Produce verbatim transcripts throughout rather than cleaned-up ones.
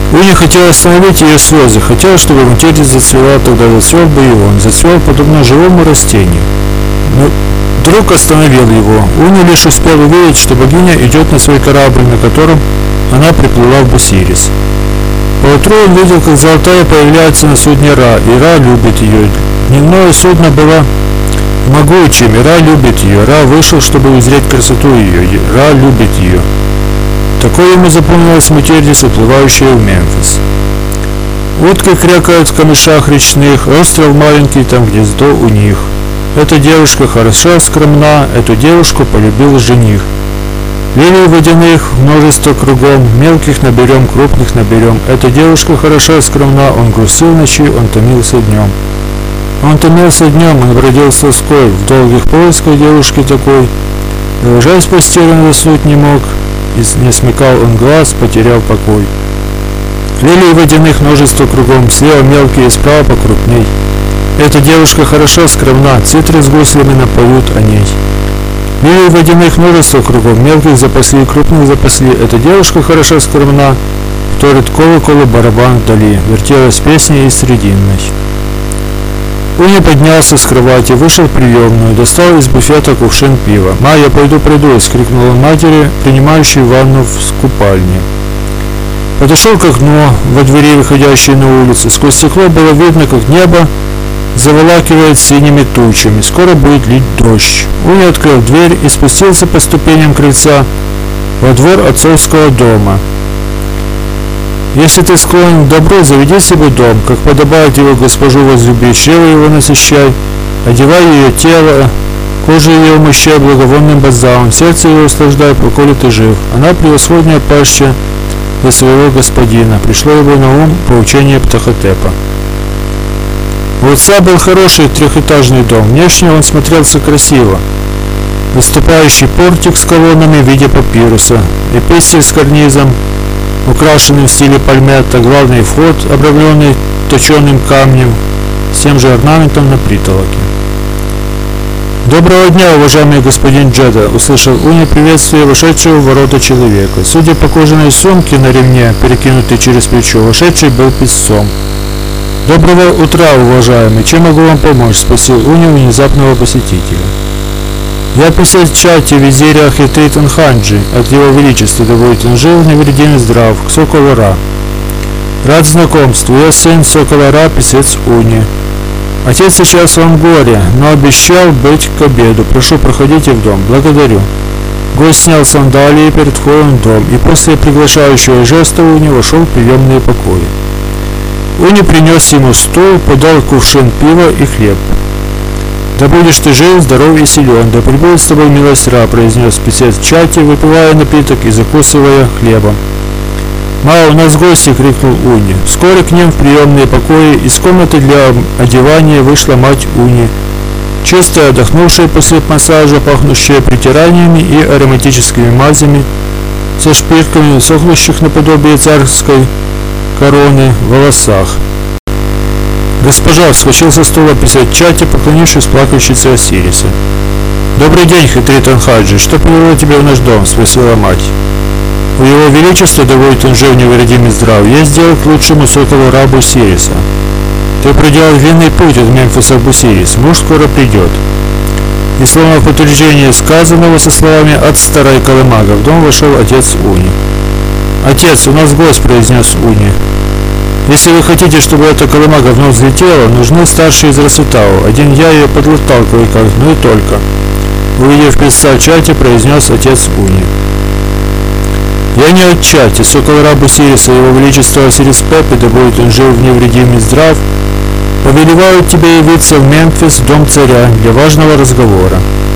Уни хотел остановить ее слезы, хотел, чтобы материя зацвела, тогда зацвел бы и он, зацвел подобно живому растению. Но друг остановил его. Уни лишь успел увидеть, что богиня идет на свой корабль, на котором она приплыла в Бусирис. Поутру он видел, как Золотая появляется на судне Ра, и Ра любит ее. Дневное судно было могучим, и Ра любит ее. Ра вышел, чтобы узреть красоту ее, и Ра любит ее. Такое ему запомнилось Мутердис, уплывающая в Мемфис. Утки крякают в камышах речных, остров маленький, там гнездо у них. Эта девушка хороша, скромна, эту девушку полюбил жених. Лилий водяных множество кругом, мелких наберем, крупных наберем. Эта девушка хороша, скромна, он грустил ночи, он томился днем. Он томился днем, он бродил с тоской, в долгих поисках девушки такой. Ложась в постель, он заснуть не мог, и не смыкал он глаз, потерял покой. Лилий водяных множество кругом, слева мелкие, справа покрупней. Эта девушка хороша, скромна, цитры с гуслями напоют о ней. Лилий водяных множество кругом, мелких запасли, крупных запасли. Эта девушка хороша, скромна, вторит колоколу барабан вдали, вертелась песня из срединной. Уни поднялся с кровати, вышел в приемную, достал из буфета кувшин пива. «Ма, я пойду приду!» — скрикнул он матери, принимающей ванну в купальне. Подошел к окну, во двери, выходящей на улицу. Сквозь стекло было видно, как небо заволакивает синими тучами. Скоро будет лить дождь. Уни открыл дверь и спустился по ступеням крыльца во двор отцовского дома. «Если ты склонен к добру, заведи себе дом, как подобает его госпожу возлюбить, чрево его насыщай, одевай ее тело, кожу ее умощай благовонным бальзамом, сердце ее услаждай, поколе ты жив. Она превосходная паща для своего господина». Пришло его на ум поучение Птахотепа. У отца был хороший трехэтажный дом. Внешне он смотрелся красиво. Выступающий портик с колоннами в виде папируса, эпистель с карнизом, украшенный в стиле пальметта, главный вход, обрамленный точеным камнем, с тем же орнаментом на притолоке. «Доброго дня, уважаемый господин Джеда!» — услышал Уни приветствие вошедшего в ворота человека. Судя по кожаной сумке на ремне, перекинутой через плечо, вошедший был писцом. «Доброго утра, уважаемый! Чем могу вам помочь?» — спросил Уни у внезапного посетителя. «Я писец Чати, визиря Ахитрит Анханджи, от его величества, да будет он жив, невредим и здрав, к Соколу Ра. Рад знакомству, я сын Сокола Ра, писец Уни. Отец сейчас в Ангоре, но обещал быть к обеду. Прошу, проходите в дом. Благодарю». Гость снял сандалии перед входом в дом, и после приглашающего жеста Уни вошел в приемные покои. Уни принес ему стул, подал кувшин пива и хлеб. «Да будешь ты жив, здоров и силен, да пребудет с тобой милость Ра», — произнес писец Чати, выпивая напиток и закусывая хлебом. «Ма, у нас гости!» — крикнул Уни. Вскоре к ним в приемные покои из комнаты для одевания вышла мать Уни, чистая, отдохнувшая после массажа, пахнущая притираниями и ароматическими мазями, со шпильками, сохнущих наподобие царской короны, в волосах. «Госпожа!» — вскочил со стула писец Чати, поклонившись плакавщице Осириса. «Добрый день, Хитрит Анхаджи! Что привело тебя в наш дом?» — спросила мать. «У его величества, да будет он жив, невредим и здрав, я сделал к лучшему Соколу Ра Бусириса. Ты проделал длинный путь от Мемфиса в Бусирис, муж скоро придет». И словно в подтверждение сказанного со словами «от старой колымага» в дом вошел отец Уни. «Отец, у нас гость», — произнес Уни. «Если вы хотите, чтобы эта колымага вновь взлетела, нужны старшие из Расутау. Один я ее подлатал кое-как, но и только». Увидев писца Чати, произнес отец Уни. «Я не от Чати, Сокол Ра Бусириса, его величество Осирис Пепи, да будет он жив, невредим и здрав, повелевают тебе явиться в Мемфис, дом царя, для важного разговора».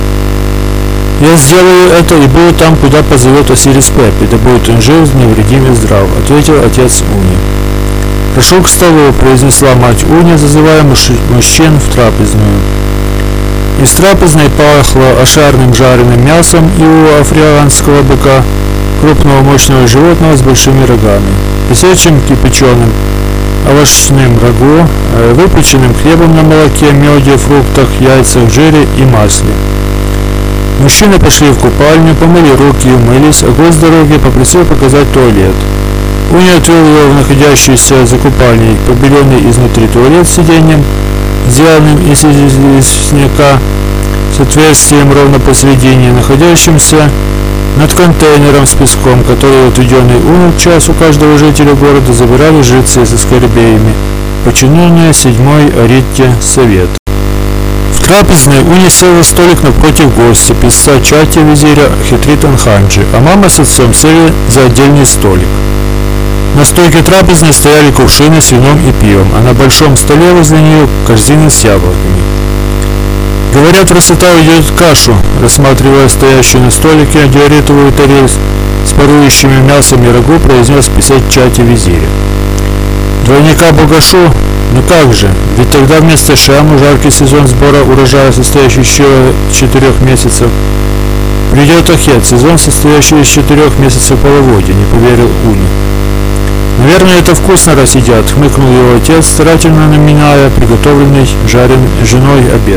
«Я сделаю это и буду там, куда позовет Осирис Пепи, да будет он жив, невредим и здрав», — ответил отец Уни. «Прошу к столу», — произнесла мать Уни, зазывая мужчин в трапезную. Из трапезной пахло ошарным жареным мясом и у африканского быка, крупного мощного животного с большими рогами, песячим кипяченым овощным рагу, выпеченным хлебом на молоке, меде, фруктах, яйцах, жире и масле. Мужчины пошли в купальню, помыли руки и умылись, а гость дороги попросил показать туалет. Уни отвел его в находящийся за купальней, побеленный изнутри туалет с сиденьем, сделанным из известняка, с отверстием ровно посередине, находящимся над контейнером с песком, который в отведенный Уну час у каждого жителя города забирали жрецы со скоробеями, подчиненные седьмой Аритте совет. В трапезной Уни сел за столик напротив гостя, писца Чати визиря Хитритан Ханджи, а мама с отцом сели за отдельный столик. На стойке трапезной стояли кувшины с вином и пивом, а на большом столе возле нее корзины с яблоками. Говорят, красота уйдет в кашу, рассматривая стоящую на столике диоретовую тарель с парующими мясом и рагу, произнес писать Чати визиря. Двойника Богашу? Ну как же, ведь тогда вместо Шаму жаркий сезон сбора урожая, состоящий еще четырех месяцев, придет Ахет, сезон, состоящий из четырех месяцев половодья, не поверил Уни. Наверное, это вкусно, раз едят, хмыкнул его отец, старательно наминая приготовленный жарен женой обед.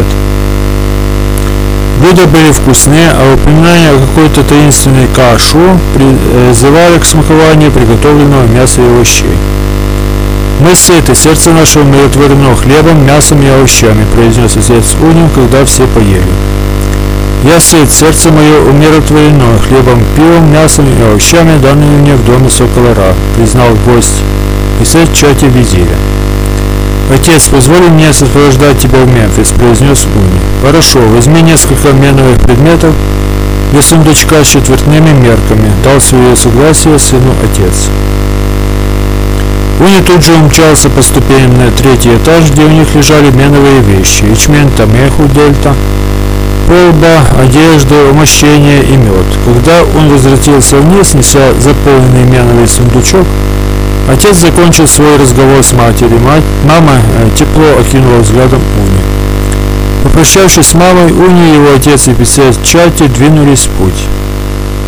Блюда были вкусные, а упоминание о какой-то таинственной кашу призывали к смакованию приготовленного мяса и овощей. «Мы сыты, сердце наше умиротворено хлебом, мясом и овощами», произнес отец Уни, когда все поели. «Я сыт, сердце мое умиротворено хлебом, пивом, мясом и овощами, данными мне в доме Сокола Ра», признал гость писать Чати визиря. «Отец, позволь мне сопровождать тебя в Мемфис», произнес Уни. «Хорошо, возьми несколько меновых предметов для сундучка с четвертными мерками», дал свое согласие сыну отец. Уни тут же умчался по ступеням на третий этаж, где у них лежали меновые вещи: ячмень, тамеху, дельта, полба, одежда, умощение и мед. Когда он возвратился вниз, неся заполненный меновый сундучок, отец закончил свой разговор с матерью. Мать, мама э, тепло окинула взглядом Уни. Попрощавшись с мамой, Уни, его отец и писец Чати двинулись в путь.